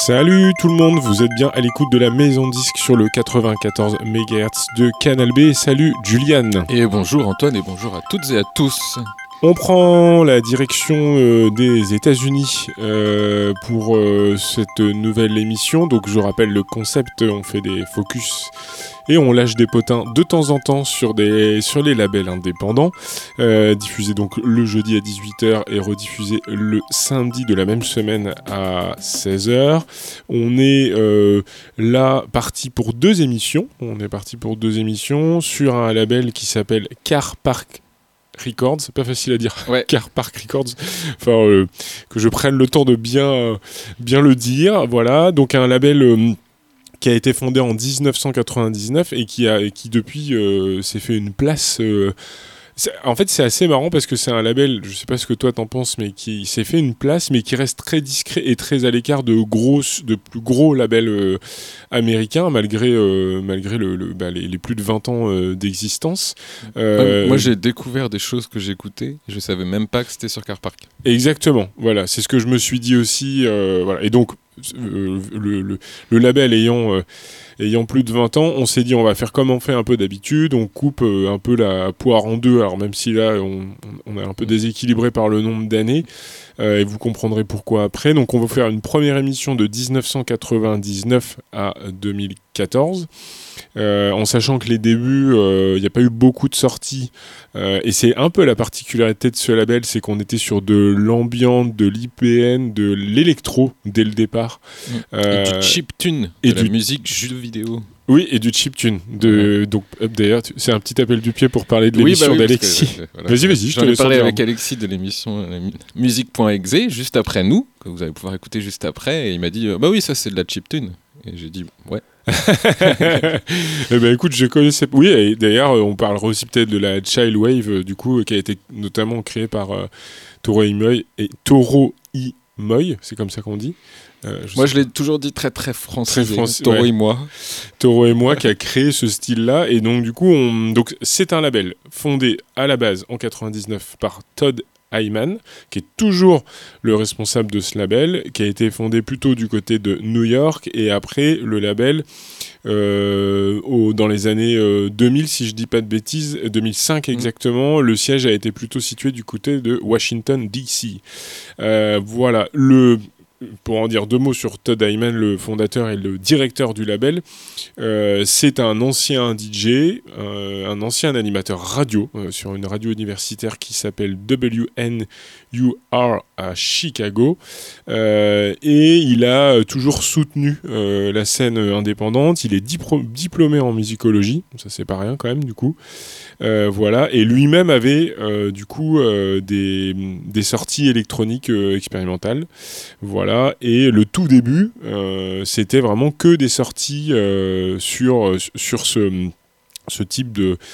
Salut tout le monde, vous êtes bien à l'écoute de la Maison Disque sur le 94 MHz de Canal B. Salut Julian. Et bonjour Antoine et bonjour à toutes et à tous. On prend la direction des États-Unis pour cette nouvelle émission. Donc je rappelle le concept, on fait des focus et on lâche des potins de temps en temps sur les labels indépendants, diffusés donc le jeudi à 18h et rediffusés le samedi de la même semaine à 16h. On est là parti pour deux émissions. Sur un label qui s'appelle Car Park Records, c'est pas facile à dire. Ouais. Car Park Records. Enfin, que je prenne le temps de bien le dire. Voilà, donc un label qui a été fondé en 1999 et qui depuis s'est fait une place. En fait, c'est assez marrant parce que c'est un label, je sais pas ce que toi t'en penses, mais qui s'est fait une place, mais qui reste très discret et très à l'écart de plus gros labels américains, malgré les plus de 20 ans d'existence. Moi, j'ai découvert des choses que j'écoutais, et je savais même pas que c'était sur Car Park. Exactement, voilà, c'est ce que je me suis dit aussi. Voilà. Et donc, le label ayant plus de 20 ans, on s'est dit on va faire comme on fait un peu d'habitude, on coupe un peu la poire en deux, alors même si là on est un peu déséquilibré par le nombre d'années, et vous comprendrez pourquoi après. Donc on va faire une première émission de 1999 à 2014, en sachant que les débuts, il n'y a pas eu beaucoup de sorties, et c'est un peu la particularité de ce label, c'est qu'on était sur de l'ambient, de l'IPN, de l'électro dès le départ. Et du chiptune, de la musique jeu vidéo. Oui, et du chiptune. Donc, d'ailleurs, c'est un petit appel du pied pour parler de l'émission d'Alexis. Voilà. Vas-y, j'en ai parlé avec Alexis de l'émission musique.exe, juste après nous, que vous allez pouvoir écouter juste après, et il m'a dit bah oui, ça c'est de la chiptune. Et j'ai dit ouais. Eh ben écoute, je connaissais. Oui, et d'ailleurs, on parlera aussi peut-être de la Child Wave, du coup, qui a été notamment créée par Toro Imoy c'est comme ça qu'on dit. Moi, je l'ai toujours dit très très français. Toro et moi. Toro et moi qui a créé ce style-là. Et donc, du coup, c'est un label fondé à la base en 99 par Todd Hyman, qui est toujours le responsable de ce label, qui a été fondé plutôt du côté de New York. Et après, le label, dans les années 2000, si je dis pas de bêtises, 2005 exactement, le siège a été plutôt situé du côté de Washington, D.C. Voilà, pour en dire deux mots sur Todd Hyman, le fondateur et le directeur du label, c'est un ancien DJ, un ancien animateur radio sur une radio universitaire qui s'appelle WNUR à Chicago, et il a toujours soutenu la scène indépendante. Il est diplômé en musicologie, ça c'est pas rien quand même du coup. Voilà, et lui-même avait du coup des sorties électroniques expérimentales. Voilà, et le tout début, c'était vraiment que des sorties sur ce type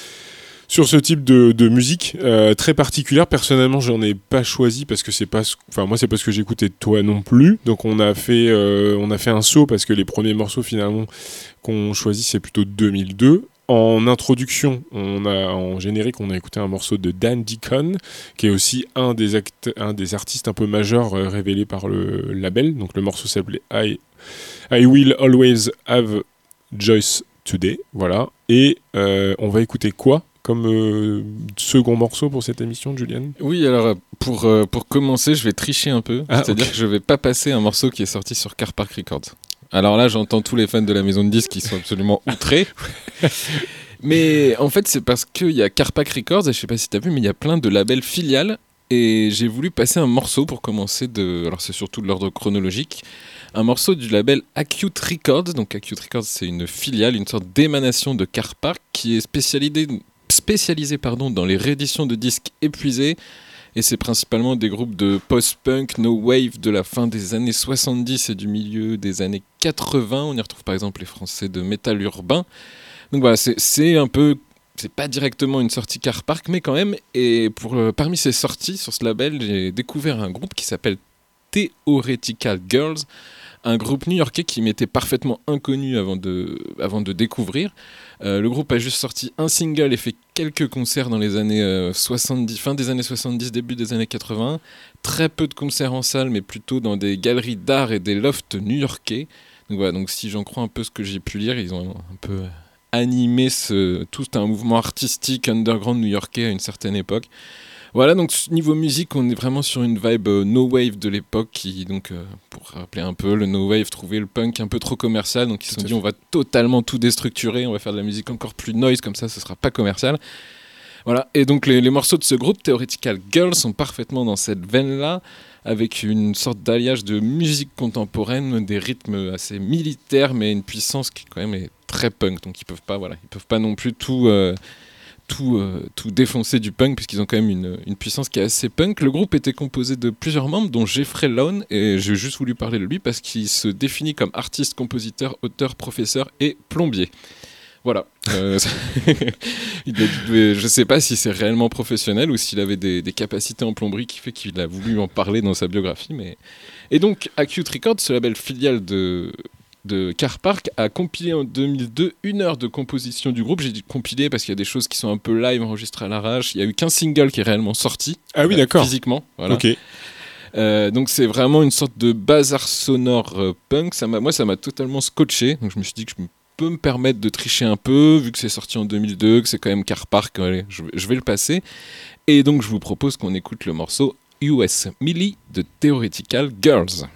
de musique très particulière. Personnellement, j'en ai pas choisi parce que moi c'est pas ce que j'écoutais toi non plus. Donc on a fait un saut parce que les premiers morceaux finalement qu'on choisit c'est plutôt 2002. En introduction, en générique, on a écouté un morceau de Dan Deacon, qui est aussi un des artistes un peu majeurs révélés par le label. Donc le morceau s'appelait I Will Always Have Joyce Today. Voilà. Et on va écouter quoi comme second morceau pour cette émission, Julian ? Oui, alors pour commencer, je vais tricher un peu. C'est-à-dire que je vais pas passer un morceau qui est sorti sur Car Park Records. Alors là, j'entends tous les fans de la maison de disques qui sont absolument outrés. Mais en fait, c'est parce qu'il y a Car Park Records, et je sais pas si tu as vu, mais il y a plein de labels filiales. Et j'ai voulu passer un morceau pour commencer alors c'est surtout de l'ordre chronologique, un morceau du label Acute Records. Donc Acute Records, c'est une filiale, une sorte d'émanation de Car Park qui est spécialisée dans les rééditions de disques épuisés. Et c'est principalement des groupes de post-punk, no wave de la fin des années 70 et du milieu des années 80. On y retrouve par exemple les Français de métal urbain. Donc voilà, c'est un peu, c'est pas directement une sortie Car Park, mais quand même. Et parmi ces sorties sur ce label, j'ai découvert un groupe qui s'appelle Theoretical Girls, un groupe new-yorkais qui m'était parfaitement inconnu avant de découvrir. Le groupe a juste sorti un single et fait quelques concerts dans les années 70, fin des années 70, début des années 80. Très peu de concerts en salle, mais plutôt dans des galeries d'art et des lofts new-yorkais. Donc voilà, donc si j'en crois un peu ce que j'ai pu lire, ils ont un peu animé tout un mouvement artistique underground new-yorkais à une certaine époque. Voilà, donc niveau musique, on est vraiment sur une vibe no wave de l'époque qui, donc, pour rappeler un peu, le no wave trouvait le punk un peu trop commercial, donc ils se sont dit on va totalement tout déstructurer, on va faire de la musique encore plus noise, comme ça ce sera pas commercial. Voilà, et donc les morceaux de ce groupe, Theoretical Girls, sont parfaitement dans cette veine-là, avec une sorte d'alliage de musique contemporaine, des rythmes assez militaires, mais une puissance qui quand même est très punk, donc ils peuvent pas non plus tout défoncer du punk, puisqu'ils ont quand même une puissance qui est assez punk. Le groupe était composé de plusieurs membres, dont Jeffrey Lone, et j'ai juste voulu parler de lui parce qu'il se définit comme artiste, compositeur, auteur, professeur et plombier. Voilà. Je sais pas si c'est réellement professionnel ou s'il avait des capacités en plomberie qui fait qu'il a voulu en parler dans sa biographie. Et donc, Acute Records, ce label filial de Car Park, a compilé en 2002 une heure de composition du groupe. J'ai dit compiler parce qu'il y a des choses qui sont un peu live, enregistrées à l'arrache. Il y a eu qu'un single qui est réellement sorti. Ah oui, d'accord. Physiquement. Voilà. Ok. Donc c'est vraiment une sorte de bazar sonore punk. Moi, ça m'a totalement scotché. Donc je me suis dit que je peux me permettre de tricher un peu, vu que c'est sorti en 2002, que c'est quand même Car Park. Allez, je vais le passer. Et donc je vous propose qu'on écoute le morceau US Millie de Theoretical Girls.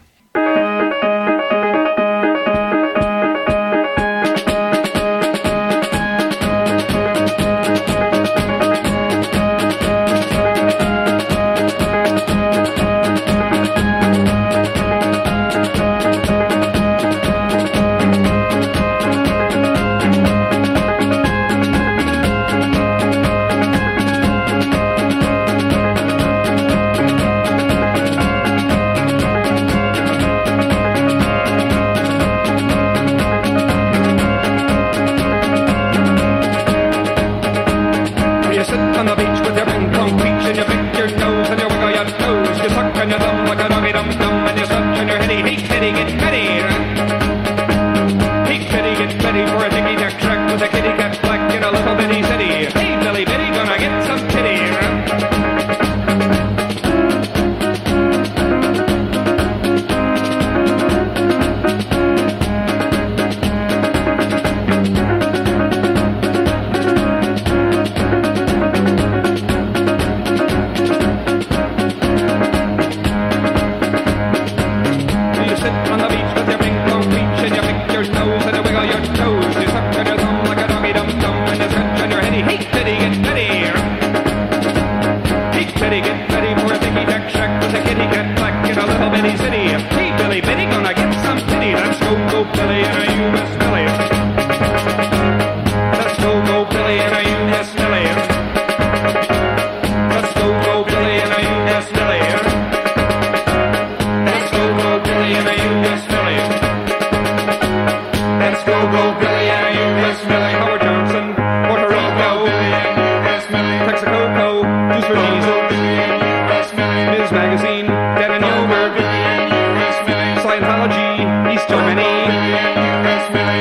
Scientology, East Germany.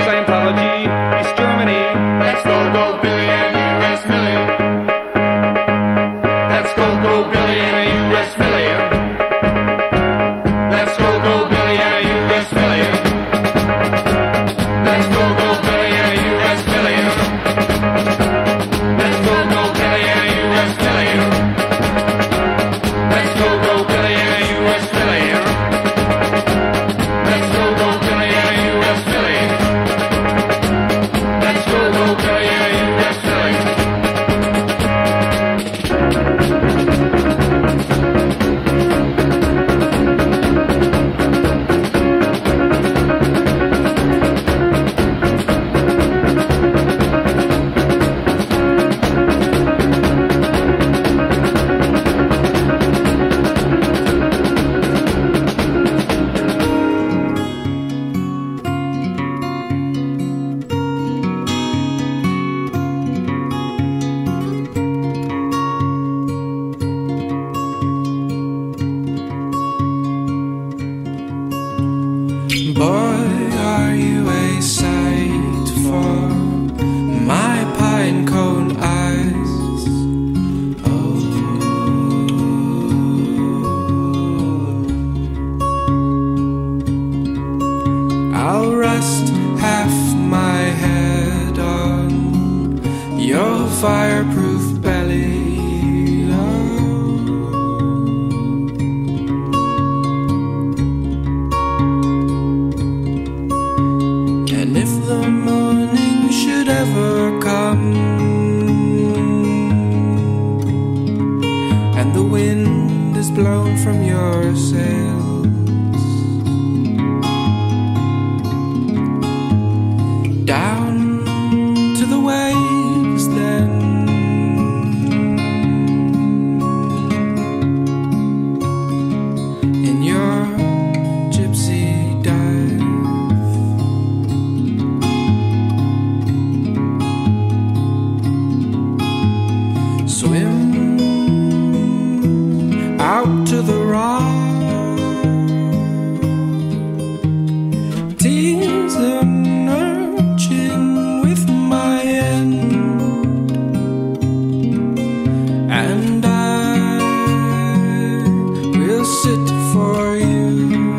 rest half my head on your fireproof belly. And if the morning should ever come and the wind is blown from your sails, down to the waves then, in your gypsy dive, swim out to the rock, tease an urchin with my end, and I will sit for you.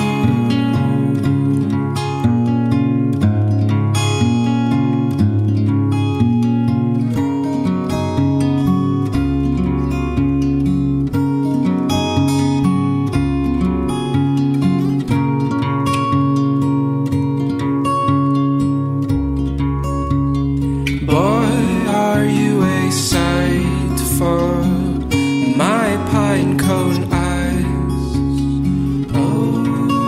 Boy, are you a sight for my pine cone eyes. Oh,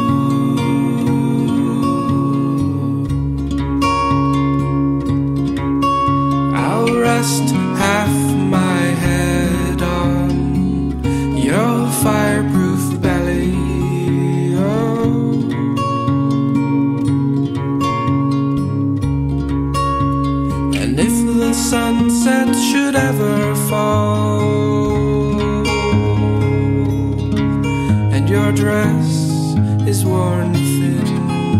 I'll rest half my head on your fireproof belly. Oh, and if the sunset should ever fall and your dress is worn thin,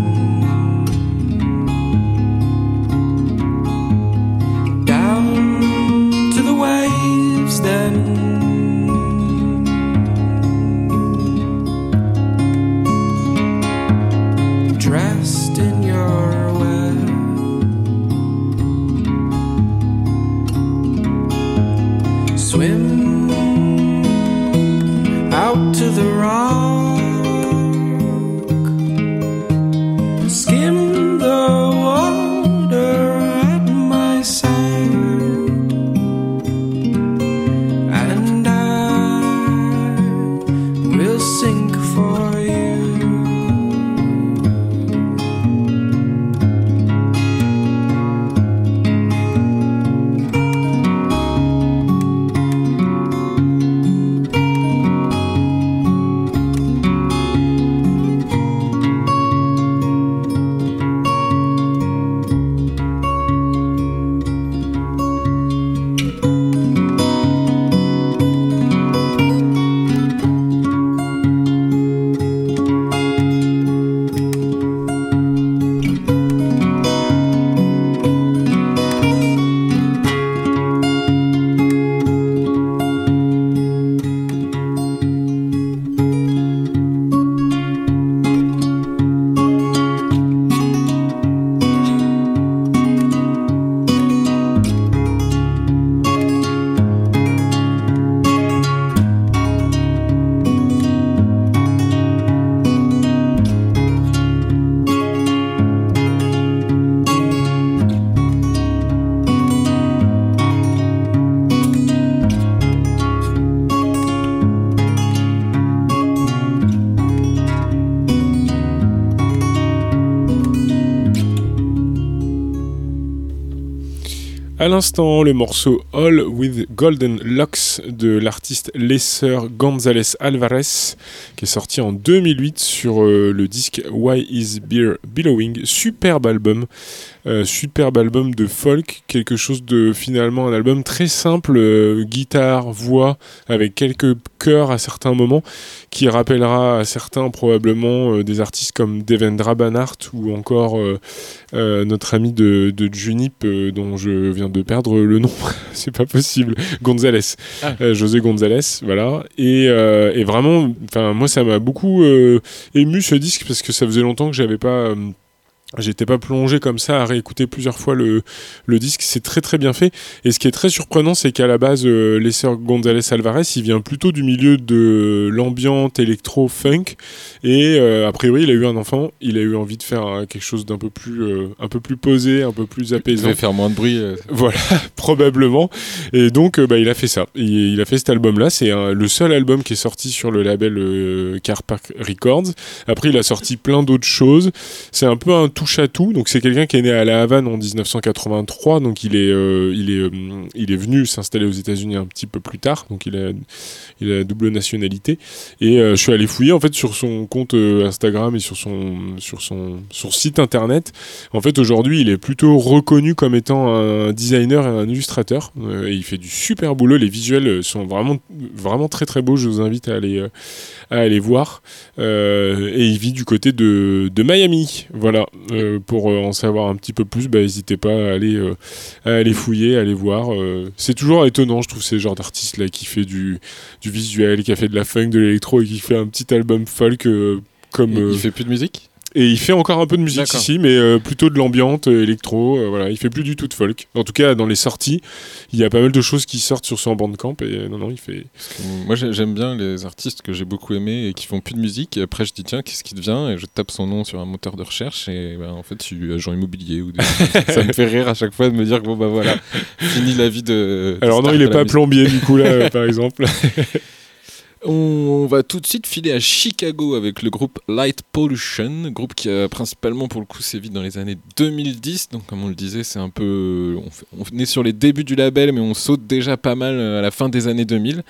down to the waves then, dressed in your web, swim out to the rock, skim the water at my side, and I will sink for you. À l'instant, le morceau All with Golden Locks de l'artiste Lesser González Álvarez, qui est sorti en 2008 sur le disque Why Is Beer Billowing. Superbe album de folk, quelque chose de finalement un album très simple, guitare, voix, avec quelques chœurs à certains moments, qui rappellera à certains probablement des artistes comme Devendra Banhart ou encore notre ami de Junip dont je viens de perdre le nom, c'est pas possible, González, José González, voilà, et vraiment, enfin moi ça m'a beaucoup ému ce disque parce que ça faisait longtemps que j'avais pas J'étais pas plongé comme ça à réécouter plusieurs fois le disque, c'est très très bien fait. Et ce qui est très surprenant, c'est qu'à la base, Lesser González Álvarez, il vient plutôt du milieu de l'ambiante électro-funk. Et a priori, il a eu un enfant, il a eu envie de faire quelque chose d'un peu plus posé, un peu plus apaisant. Il devait faire moins de bruit. Voilà, probablement. Et donc, il a fait ça. Il a fait cet album-là. C'est le seul album qui est sorti sur le label Car Park Records. Après, il a sorti plein d'autres choses. C'est un peu un touche à tout. Donc c'est quelqu'un qui est né à La Havane en 1983. Donc il est venu s'installer aux États-Unis un petit peu plus tard. Donc il a la double nationalité. Et je suis allé fouiller en fait sur son compte Instagram et sur son site internet. En fait aujourd'hui il est plutôt reconnu comme étant un designer et un illustrateur. Et il fait du super boulot. Les visuels sont vraiment vraiment très très beaux. Je vous invite à aller voir. Et il vit du côté de Miami. Voilà. Pour en savoir un petit peu plus, n'hésitez pas à aller fouiller, à aller voir. C'est toujours étonnant, je trouve, ces genres d'artistes là qui fait du visuel, qui a fait de la funk, de l'électro et qui fait un petit album folk comme. Il fait plus de musique ? Et il fait encore un peu de musique ici, mais plutôt de l'ambiance électro. Voilà, il fait plus du tout de folk. En tout cas, dans les sorties, il y a pas mal de choses qui sortent sur son Bandcamp. Et non, il fait. Moi, j'aime bien les artistes que j'ai beaucoup aimés et qui font plus de musique. Et après, je dis tiens, qu'est-ce qui devient ? Et je tape son nom sur un moteur de recherche. Et en fait, je suis agent immobilier ou ça me fait rire à chaque fois de me dire que voilà, fini la vie de. Alors non, il est pas plombier du coup là, par exemple. On va tout de suite filer à Chicago avec le groupe Light Pollution, groupe qui a principalement pour le coup sévi dans les années 2010. Donc comme on le disait, c'est un peu, on est sur les débuts du label, mais on saute déjà pas mal à la fin des années 2000.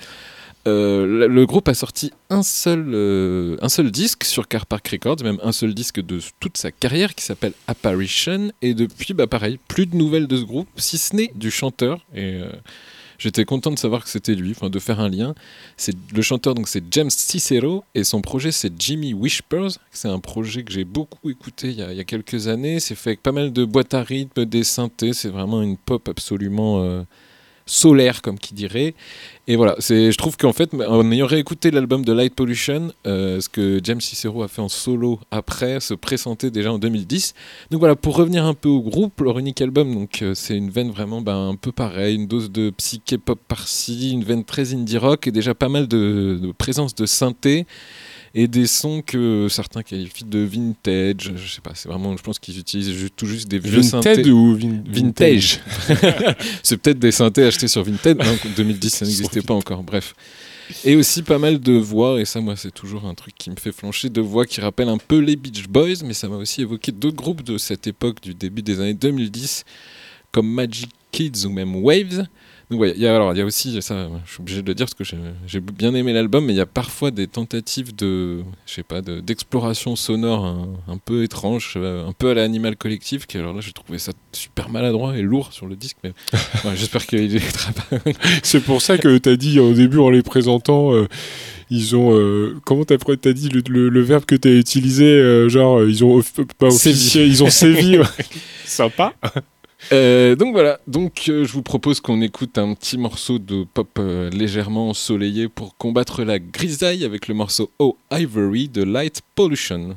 Le groupe a sorti un seul disque sur Car Park Records, même un seul disque de toute sa carrière qui s'appelle Apparition. Et depuis, pareil, plus de nouvelles de ce groupe, si ce n'est du chanteur. Et j'étais content de savoir que c'était lui, de faire un lien. Le chanteur, donc c'est James Cicero, et son projet c'est Jimmy Whispers. C'est un projet que j'ai beaucoup écouté il y a quelques années. C'est fait avec pas mal de boîtes à rythme, des synthés. C'est vraiment une pop absolument solaire, comme qui dirait. Et voilà, je trouve qu'en fait, en ayant réécouté l'album de Light Pollution, ce que James Cicero a fait en solo après se présentait déjà en 2010. Donc voilà, pour revenir un peu au groupe, leur unique album, donc c'est une veine vraiment un peu pareille, une dose de psyché pop par-ci, une veine très indie rock et déjà pas mal de présence de synthé. Et des sons que certains qualifient de vintage, je sais pas, c'est vraiment, je pense qu'ils utilisent tout juste des vieux synthés. Vintage ou vintage. C'est peut-être des synthés achetés sur Vinted, en 2010 ça n'existait pas encore, bref. Et aussi pas mal de voix, et ça moi c'est toujours un truc qui me fait flancher, de voix qui rappellent un peu les Beach Boys, mais ça m'a aussi évoqué d'autres groupes de cette époque, du début des années 2010, comme Magic Kids ou même Waves. Donc ouais, il y a aussi, ça, je suis obligé de le dire parce que j'ai bien aimé l'album, mais il y a parfois des tentatives d'exploration sonore un peu étrange, un peu à l'Animal Collective, qui alors là j'ai trouvé ça super maladroit et lourd sur le disque, mais j'espère qu'il est pas. C'est pour ça que t'as dit au début en les présentant, ils ont comment t'as dit le verbe que t'as utilisé, genre ils ont pas officié, ils ont sévi. Sympa. Donc voilà, je vous propose qu'on écoute un petit morceau de pop légèrement ensoleillé pour combattre la grisaille avec le morceau Oh Ivory de Light Pollution.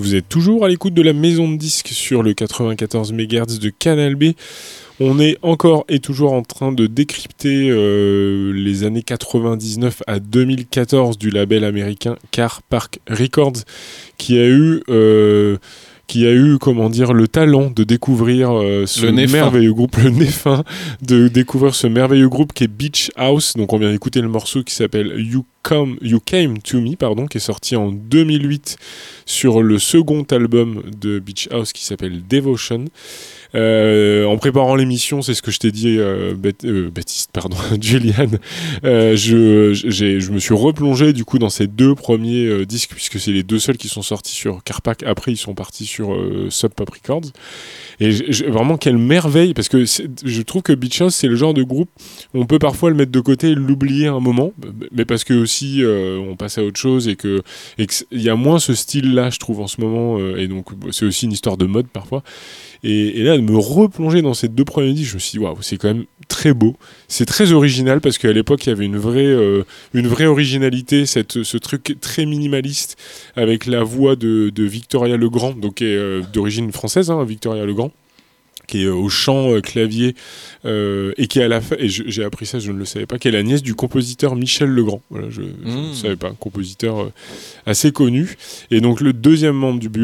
Vous êtes toujours à l'écoute de la maison de disques sur le 94 MHz de Canal B. On est encore et toujours en train de décrypter les années 99 à 2014 du label américain Car Park Records, qui a eu comment dire, le talent de découvrir ce merveilleux groupe, le nez fin, de découvrir ce merveilleux groupe qui est Beach House. Donc on vient d'écouter le morceau qui s'appelle You Came to Me, qui est sorti en 2008 sur le second album de Beach House qui s'appelle Devotion. En préparant l'émission, c'est ce que je t'ai dit, Baptiste, Julian. Je me suis replongé du coup dans ces deux premiers disques, puisque c'est les deux seuls qui sont sortis sur Carpac. Après, ils sont partis sur Sub Pop Records. Et vraiment, quelle merveille, parce que je trouve que Beach House, c'est le genre de groupe où on peut parfois le mettre de côté et l'oublier un moment, mais parce que aussi on passe à autre chose et qu'il y a moins ce style-là, je trouve, en ce moment. Et donc, c'est aussi une histoire de mode parfois. Et là, de me replonger dans ces deux premiers disques, je me suis dit, waouh, c'est quand même très beau. C'est très original parce qu'à l'époque, il y avait une vraie originalité, ce truc très minimaliste avec la voix de Victoria Legrand, donc d'origine française, Victoria Legrand, qui est au chant clavier et qui est à la fin, et j'ai appris ça, je ne le savais pas, qui est la nièce du compositeur Michel Legrand. Voilà, je ne savais pas, compositeur assez connu. Et donc le deuxième membre du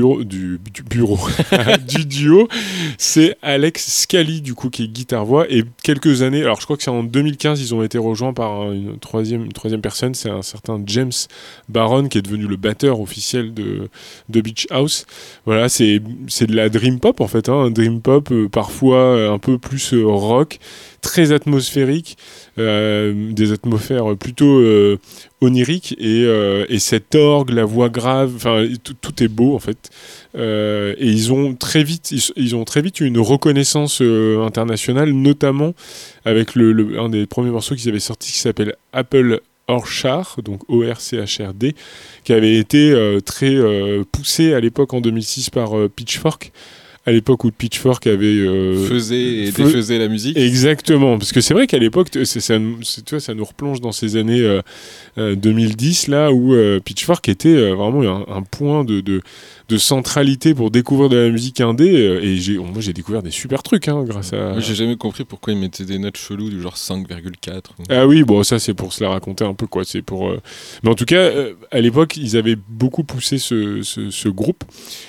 duo, c'est Alex Scally, du coup, qui est guitare-voix. Et quelques années, alors je crois que c'est en 2015, ils ont été rejoints par une troisième personne, c'est un certain James Barron, qui est devenu le batteur officiel de Beach House. Voilà, c'est de la dream pop en fait, un dream pop parfois un peu plus rock, très atmosphérique, des atmosphères plutôt oniriques, et cet orgue, la voix grave, enfin tout est beau en fait. Et ils ont très vite eu une reconnaissance internationale, notamment avec un des premiers morceaux qu'ils avaient sorti qui s'appelle Apple Orchard, donc ORCHRD, qui avait été très poussé à l'époque en 2006 par Pitchfork. À l'époque où Pitchfork avait faisait et défaisait la musique. Exactement, parce que c'est vrai qu'à l'époque, ça nous replonge dans ces années 2010 là où Pitchfork était vraiment un point de centralité pour découvrir de la musique indé, et moi j'ai découvert des super trucs grâce à... Moi, j'ai jamais compris pourquoi ils mettaient des notes cheloues du genre 5,4. Ah oui, bon, ça c'est pour se la raconter un peu, quoi. C'est pour, mais en tout cas, à l'époque, ils avaient beaucoup poussé ce groupe,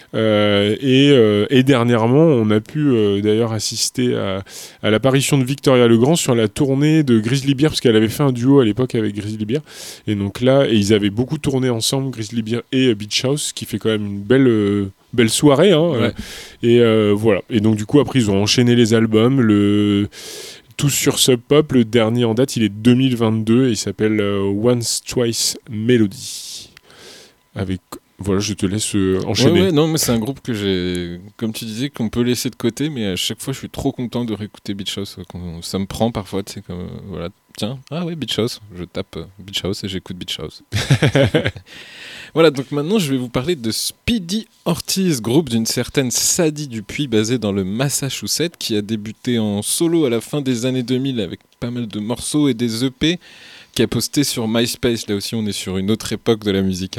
et dernièrement, on a pu d'ailleurs assister à l'apparition de Victoria Legrand sur la tournée de Grizzly Bear, parce qu'elle avait fait un duo à l'époque avec Grizzly Bear, et donc là, ils avaient beaucoup tourné ensemble, Grizzly Bear et Beach House, ce qui fait quand même une belle soirée, ouais. Et voilà. Et donc du coup après ils ont enchaîné les albums, tous sur Sub Pop. Le dernier en date, il est 2022 et il s'appelle Once Twice Melody. Voilà, je te laisse enchaîner. Ouais, non, mais c'est un groupe que j'ai, comme tu disais, qu'on peut laisser de côté, mais à chaque fois je suis trop content de réécouter Beach House. Ça me prend parfois, tu sais, comme voilà, tiens, ah ouais, Beach House, je tape Beach House et j'écoute Beach House. Voilà, donc maintenant je vais vous parler de Speedy Ortiz, groupe d'une certaine Sadie Dupuis, basé dans le Massachusetts, qui a débuté en solo à la fin des années 2000 avec pas mal de morceaux et des EP, qui a posté sur MySpace. Là aussi on est sur une autre époque de la musique.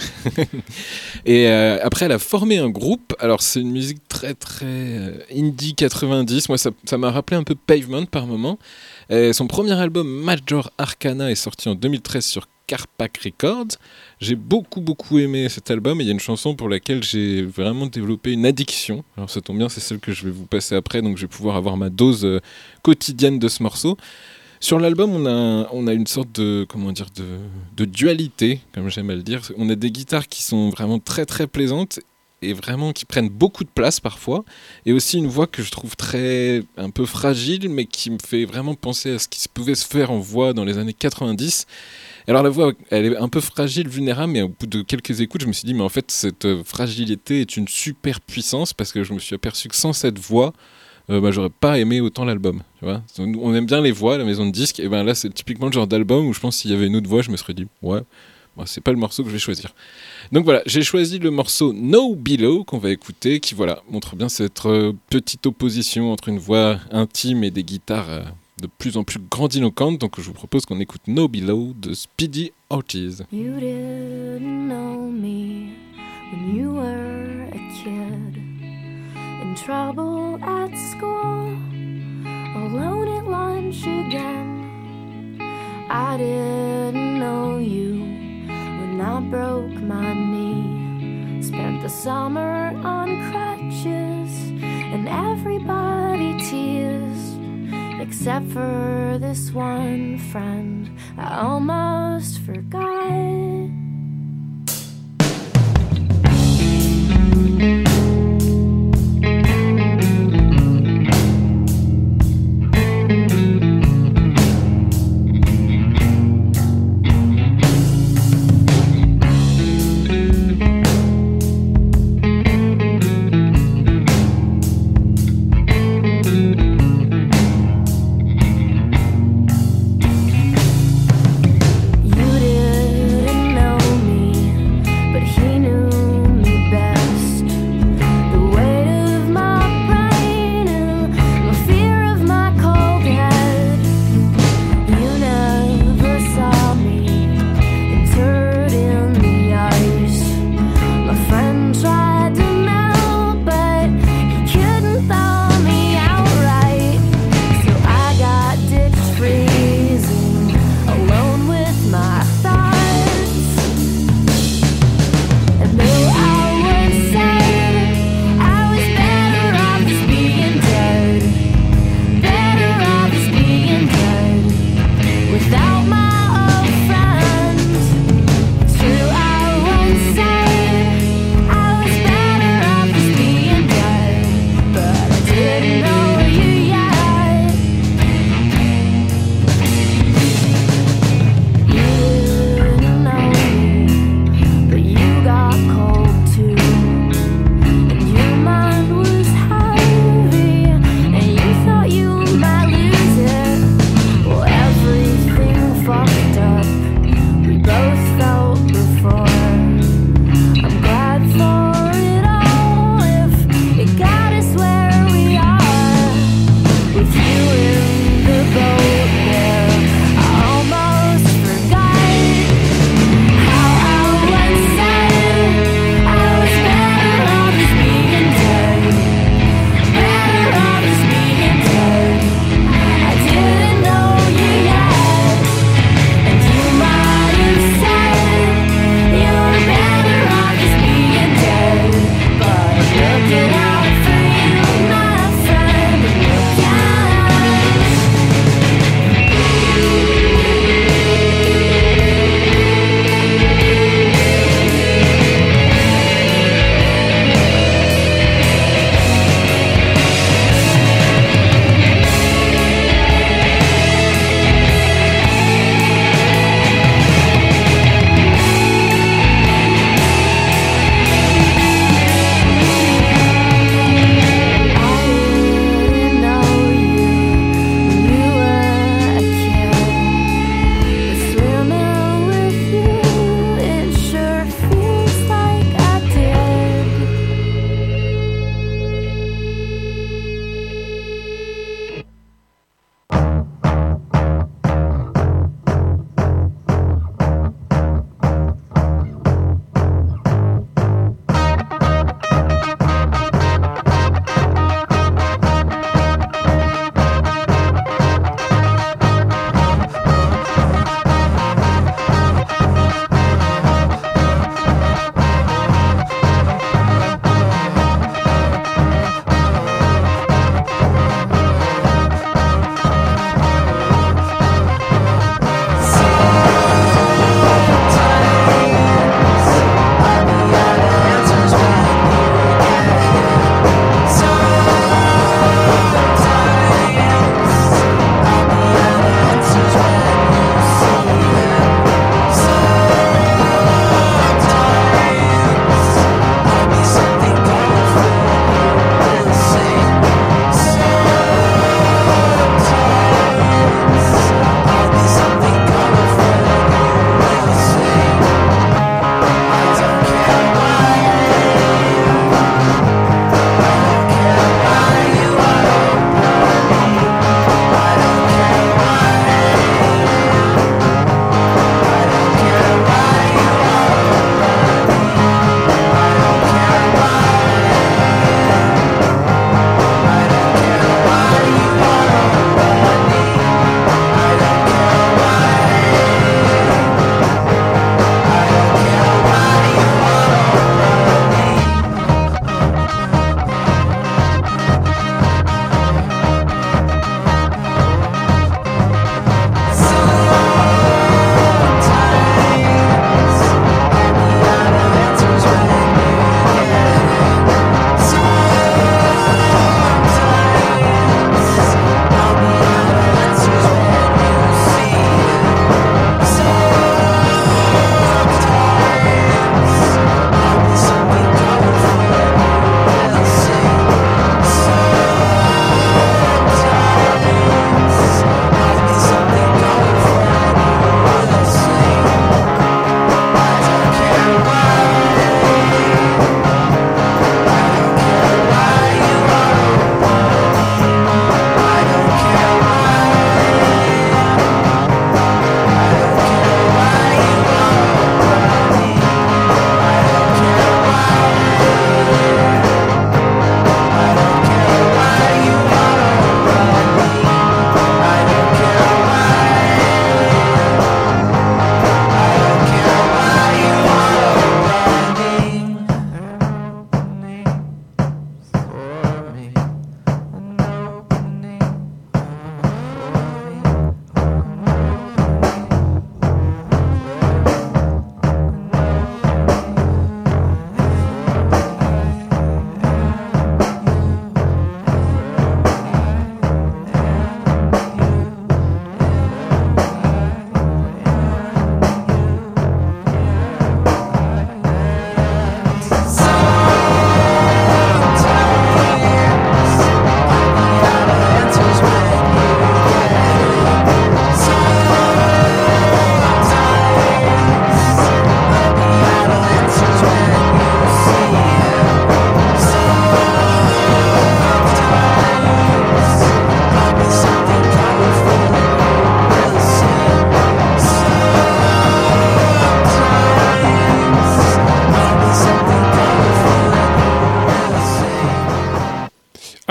Et après elle a formé un groupe. Alors c'est une musique très très indie 90. Moi ça m'a rappelé un peu Pavement par moment. Son premier album Major Arcana est sorti en 2013 sur Carpac Records. J'ai beaucoup aimé cet album, et il y a une chanson pour laquelle j'ai vraiment développé une addiction. Alors ça tombe bien, c'est celle que je vais vous passer après, donc je vais pouvoir avoir ma dose quotidienne de ce morceau. Sur l'album, on a une sorte de dualité, comme j'aime à le dire. On a des guitares qui sont vraiment très très plaisantes et vraiment qui prennent beaucoup de place parfois, et aussi une voix que je trouve un peu fragile, mais qui me fait vraiment penser à ce qui pouvait se faire en voix dans les années 90. Alors la voix, elle est un peu fragile, vulnérable, mais au bout de quelques écoutes, je me suis dit, mais en fait, cette fragilité est une super puissance, parce que je me suis aperçu que sans cette voix, j'aurais pas aimé autant l'album. Tu vois, on aime bien les voix à la maison de disques, et ben là, c'est typiquement le genre d'album où je pense que s'il y avait une autre voix, je me serais dit, ouais, c'est pas le morceau que je vais choisir. Donc voilà, j'ai choisi le morceau No Below qu'on va écouter, qui montre bien cette petite opposition entre une voix intime et des guitares de plus en plus grandiloquentes. Donc je vous propose qu'on écoute No Below de Speedy Ortiz. You didn't know me when you were kid in trouble at school, alone at lunch again. I didn't know you when I broke my knee. Spent the summer on crutches and everybody teased, except for this one friend I almost forgot.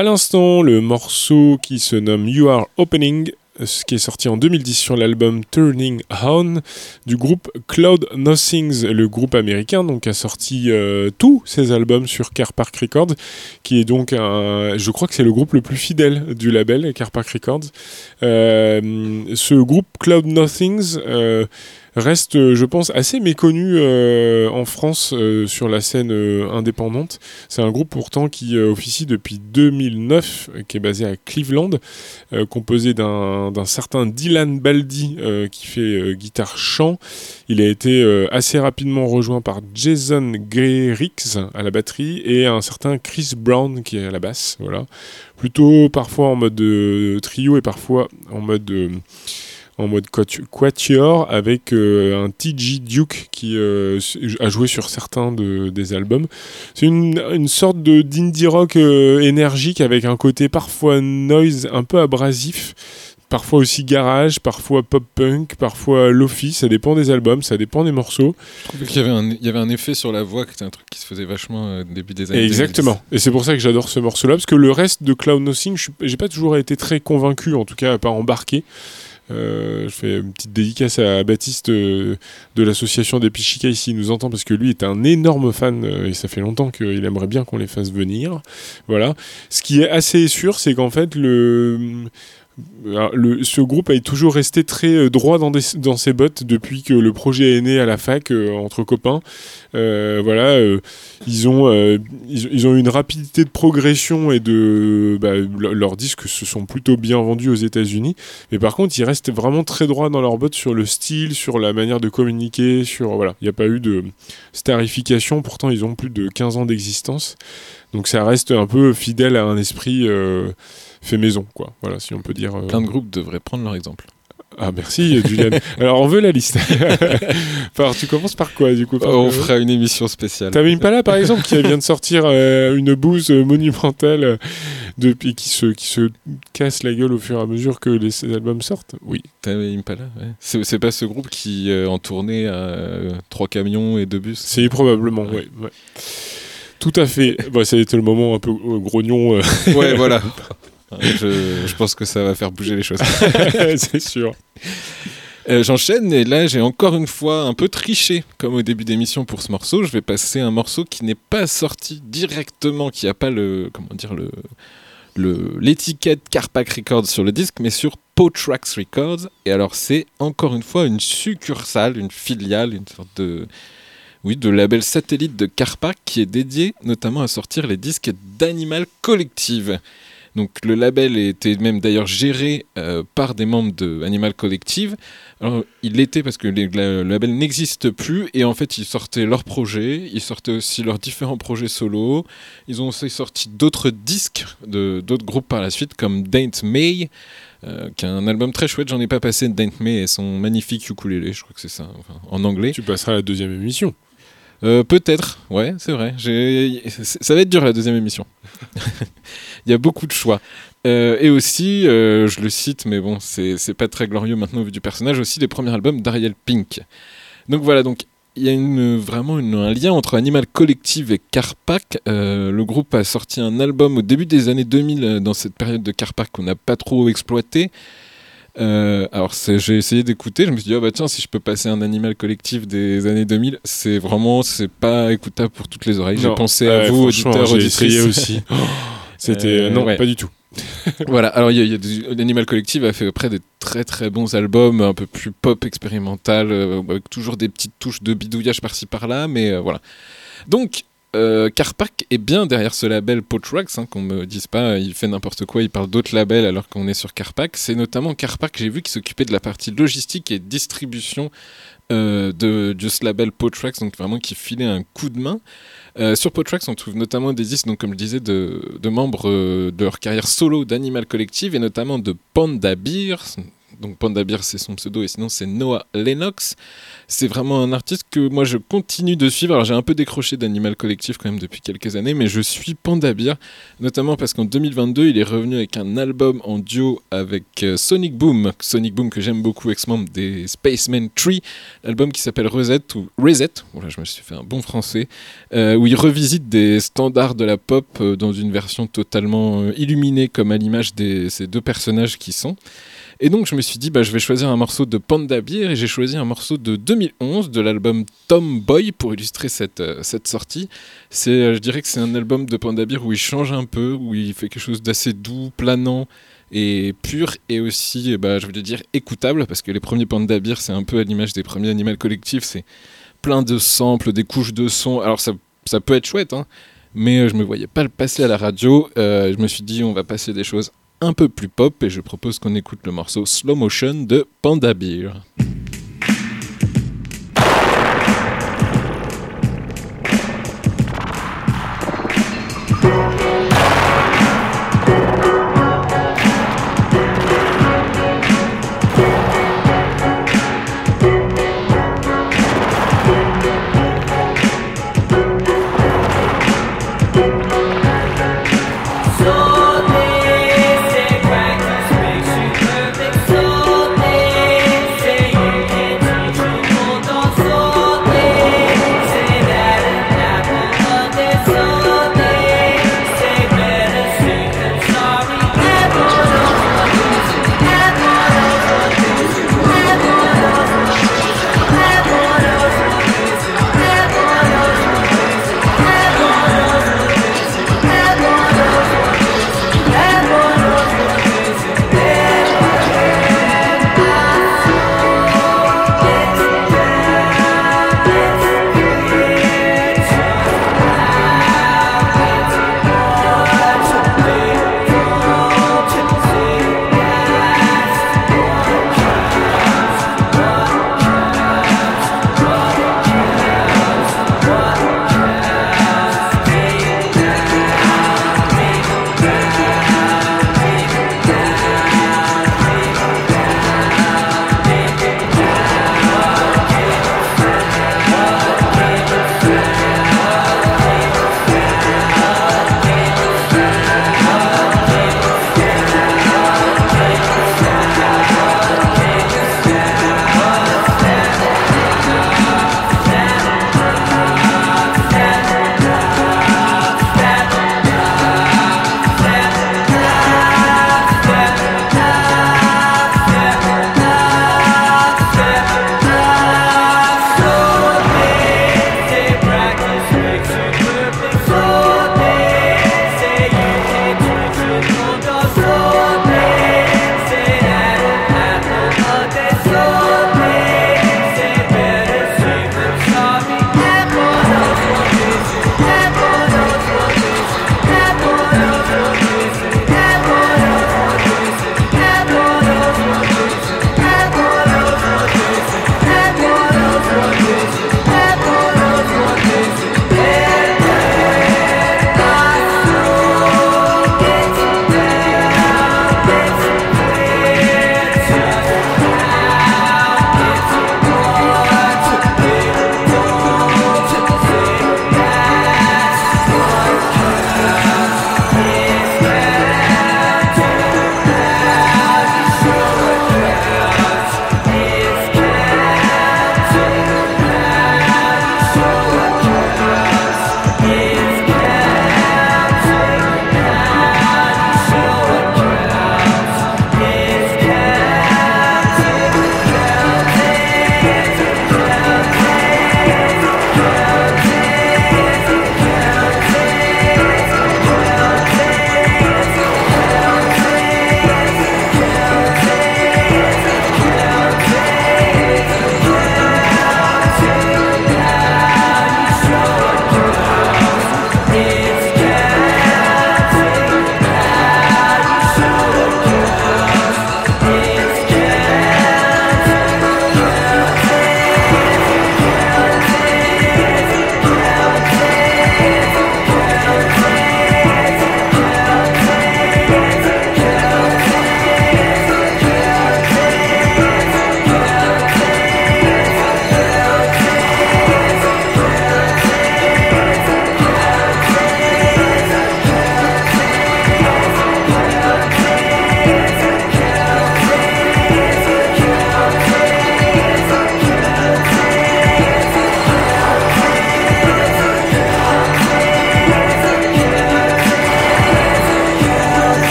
À l'instant, le morceau qui se nomme You Are Opening, ce qui est sorti en 2010 sur l'album Turning On du groupe Cloud Nothings, le groupe américain donc a sorti tous ses albums sur Car Park Records, qui est donc je crois que c'est le groupe le plus fidèle du label Car Park Records. Ce groupe Cloud Nothings reste, je pense, assez méconnu en France sur la scène indépendante. C'est un groupe pourtant qui officie depuis 2009, qui est basé à Cleveland, composé d'un certain Dylan Baldi qui fait guitare-chant. Il a été assez rapidement rejoint par Jason Garrix à la batterie et un certain Chris Brown qui est à la basse. Voilà. Plutôt parfois en mode trio et parfois en mode quatuor avec un TG Duke qui a joué sur certains des albums. C'est une sorte d'indie rock énergique avec un côté parfois noise un peu abrasif, parfois aussi garage, parfois pop-punk, parfois lofi, ça dépend des albums, ça dépend des morceaux. Je trouvais qu'il y avait un effet sur la voix qui était un truc qui se faisait vachement au début des années 2010. Exactement, et c'est pour ça que j'adore ce morceau-là, parce que le reste de Cloud Nothing, j'ai pas toujours été très convaincu, en tout cas pas embarqué. Je fais une petite dédicace à Baptiste de l'association des Pichica s'il nous entend, parce que lui est un énorme fan et ça fait longtemps qu'il aimerait bien qu'on les fasse venir. Voilà. Ce qui est assez sûr, c'est qu'en fait ce groupe est toujours resté très droit dans ses bottes depuis que le projet est né à la fac entre copains. Ils ont une rapidité de progression et leurs disques se sont plutôt bien vendus aux États-Unis. Mais par contre, ils restent vraiment très droits dans leurs bottes sur le style, sur la manière de communiquer, il n'y a pas eu de starification. Pourtant, ils ont plus de 15 ans d'existence. Donc ça reste un peu fidèle à un esprit fait maison, quoi. Voilà, si on peut dire. Plein de groupes devraient prendre leur exemple. Ah, merci, Julian. Alors, on veut la liste. Alors, tu commences par quoi, du coup? On fera une émission spéciale. T'avais Impala, par exemple, qui vient de sortir une bouse monumentale depuis qui se casse la gueule au fur et à mesure que les albums sortent. Oui. T'avais Impala, ouais. C'est pas ce groupe qui en tournait à 3 camions et 2 bus? C'est probablement, ouais. Tout à fait. C'était le moment un peu grognon. Ouais, voilà. Je pense que ça va faire bouger les choses. C'est sûr. J'enchaîne et là j'ai encore une fois un peu triché comme au début d'émission pour ce morceau. Je vais passer un morceau qui n'est pas sorti directement, qui n'a pas l'étiquette Car Park Records sur le disque, mais sur Potrax Records. Et alors c'est encore une fois une succursale, une filiale, une sorte de label satellite de Car Park qui est dédié notamment à sortir les disques d'Animal Collective. Donc le label était même d'ailleurs géré par des membres de Animal Collective. Alors il l'était parce que le label n'existe plus et en fait ils sortaient leurs projets, ils sortaient aussi leurs différents projets solo. Ils ont aussi sorti d'autres disques d'autres groupes par la suite comme Daint May, qui a un album très chouette. J'en ai pas passé de Daint May et son magnifique ukulélé, je crois que c'est ça, en anglais. Tu passeras à la deuxième émission. Peut-être, ouais, c'est vrai. Ça va être dur la deuxième émission. Il y a beaucoup de choix. Et aussi, je le cite, mais bon, c'est pas très glorieux maintenant vu du personnage, aussi les premiers albums d'Ariel Pink. Donc voilà, il y a vraiment un lien entre Animal Collective et Car Park. Le groupe a sorti un album au début des années 2000, dans cette période de Car Park qu'on n'a pas trop exploité. Alors j'ai essayé d'écouter, je me suis dit tiens, si je peux passer un Animal Collective des années 2000, c'est pas écoutable pour toutes les oreilles. J'ai pensé à vous, auditeurs, j'ai auditrices. essayé aussi. C'était non, pas du tout. Voilà, alors Animal Collective a fait après des très très bons albums un peu plus pop expérimental, avec toujours des petites touches de bidouillage par-ci par-là, mais voilà. Donc Car Park est bien derrière ce label Potrax, qu'on me dise pas il fait n'importe quoi, il parle d'autres labels alors qu'on est sur Car Park. C'est notamment Car Park, j'ai vu, qui s'occupait de la partie logistique et distribution de ce label Potrax, donc vraiment qui filait un coup de main. Sur Potrax, on trouve notamment des disques, donc, comme je disais, de membres de leur carrière solo d'Animal Collective, et notamment de Panda Bear, Donc Panda Bear, c'est son pseudo, et sinon c'est Noah Lennox. C'est vraiment un artiste que moi je continue de suivre. Alors j'ai un peu décroché d'Animal Collective quand même depuis quelques années, mais je suis Panda Bear, notamment parce qu'en 2022 il est revenu avec un album en duo avec Sonic Boom que j'aime beaucoup, ex-membre des Spaceman Tree, l'album qui s'appelle Reset, voilà, je me suis fait un bon français, où il revisite des standards de la pop dans une version totalement illuminée, comme à l'image de ces deux personnages qui sont. Et donc je me suis dit, je vais choisir un morceau de Panda Bear, et j'ai choisi un morceau de 2011 de l'album Tomboy pour illustrer cette sortie. Je dirais que c'est un album de Panda Bear où il change un peu, où il fait quelque chose d'assez doux, planant et pur, et aussi, je veux dire, écoutable, parce que les premiers Panda Bear, c'est un peu à l'image des premiers Animal Collective, c'est plein de samples, des couches de sons. Alors ça peut être chouette, hein, mais je me voyais pas le passer à la radio. Je me suis dit, on va passer des choses un peu plus pop, et je propose qu'on écoute le morceau Slow Motion de Panda Bear. Practice makes you perfect, so they say.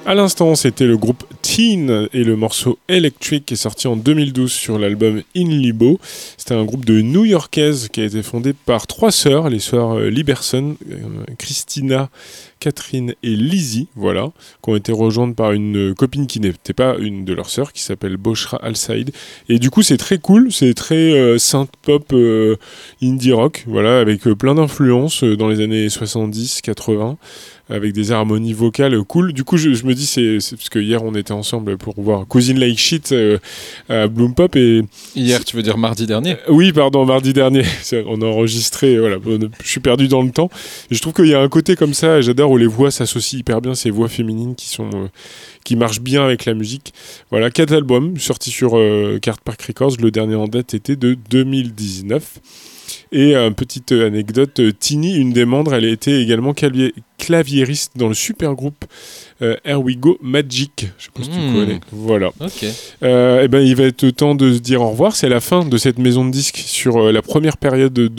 À l'instant, c'était le groupe Teen et le morceau Electric qui est sorti en 2012 sur l'album In Libo. C'était un groupe de New-Yorkaises qui a été fondé par 3 sœurs, les sœurs Liberson, Christina, Catherine et Lizzie, voilà, qui ont été rejointes par une copine qui n'était pas une de leurs sœurs, qui s'appelle Boshra Al-Saïd. Et du coup, c'est très cool, c'est très synth-pop, indie rock, voilà, avec plein d'influences dans les années 70-80. Avec des harmonies vocales cool. Du coup, je me dis, c'est parce que hier, on était ensemble pour voir Cousine Like Shit à Bloom Pop. Et hier, tu veux dire mardi dernier? Oui, pardon, mardi dernier. On a enregistré, voilà, je suis perdu dans le temps. Et je trouve qu'il y a un côté comme ça, j'adore, où les voix s'associent hyper bien, ces voix féminines qui marchent bien avec la musique. Voilà, 4 albums sortis sur Cart Park Records. Le dernier en date était de 2019. Et petite anecdote, Tini, une des membres, elle a été également claviériste dans le super groupe Here We Go Magic. Je sais pas si tu connais. Voilà. Okay. Et ben, il va être temps de se dire au revoir. C'est la fin de cette maison de disques sur la première période de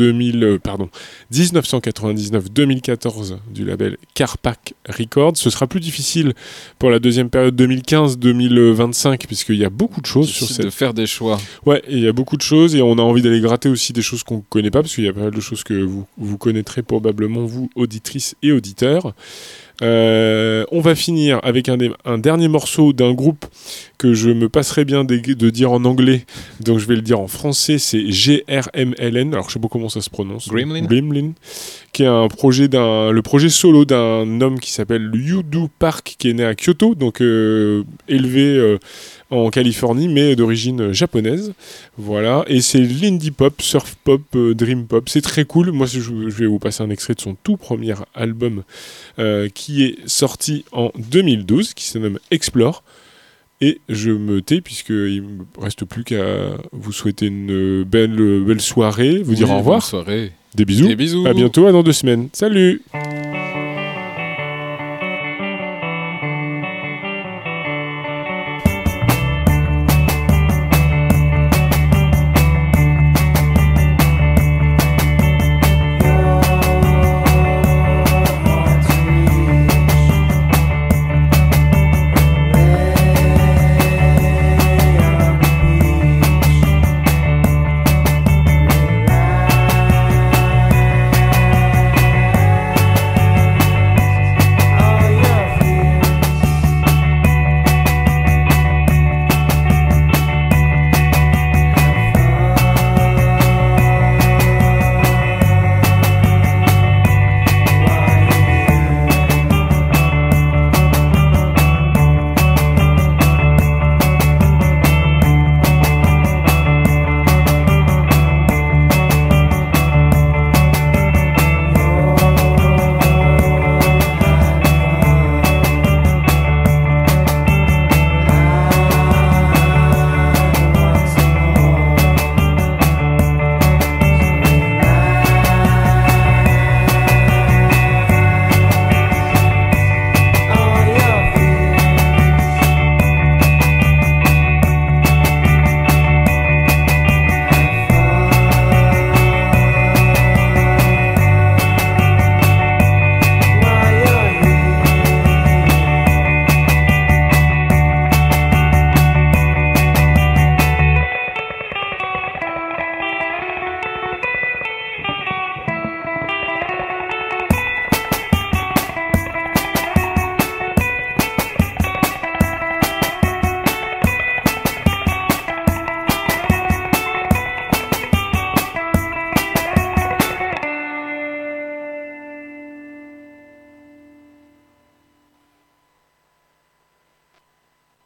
1999-2014 du label Cart Park Records. Ce sera plus difficile pour la deuxième période 2015-2025 puisqu'il y a beaucoup de choses sur cette... de faire des choix. Ouais, il y a beaucoup de choses et on a envie d'aller gratter aussi des choses qu'on ne connaît pas parce qu'il y a pas mal de choses que vous connaîtrez probablement, vous, auditrices et auditeurs. On va finir avec un dernier morceau d'un groupe que je me passerai bien de dire en anglais, donc je vais le dire en français. C'est GRMLN, alors je sais pas comment ça se prononce. Gremlin, qui est le projet solo d'un homme qui s'appelle Yudu Park, qui est né à Kyoto, donc élevé en Californie, mais d'origine japonaise. Voilà, et c'est l'indie pop, surf pop, dream pop. C'est très cool. Moi, je vais vous passer un extrait de son tout premier album qui est sorti en 2012, qui se nomme Explore. Et je me tais puisqu'il ne me reste plus qu'à vous souhaiter une belle soirée, vous dire au revoir. Bonne soirée. Des bisous. Des bisous. À bientôt, à dans 2 semaines. Salut.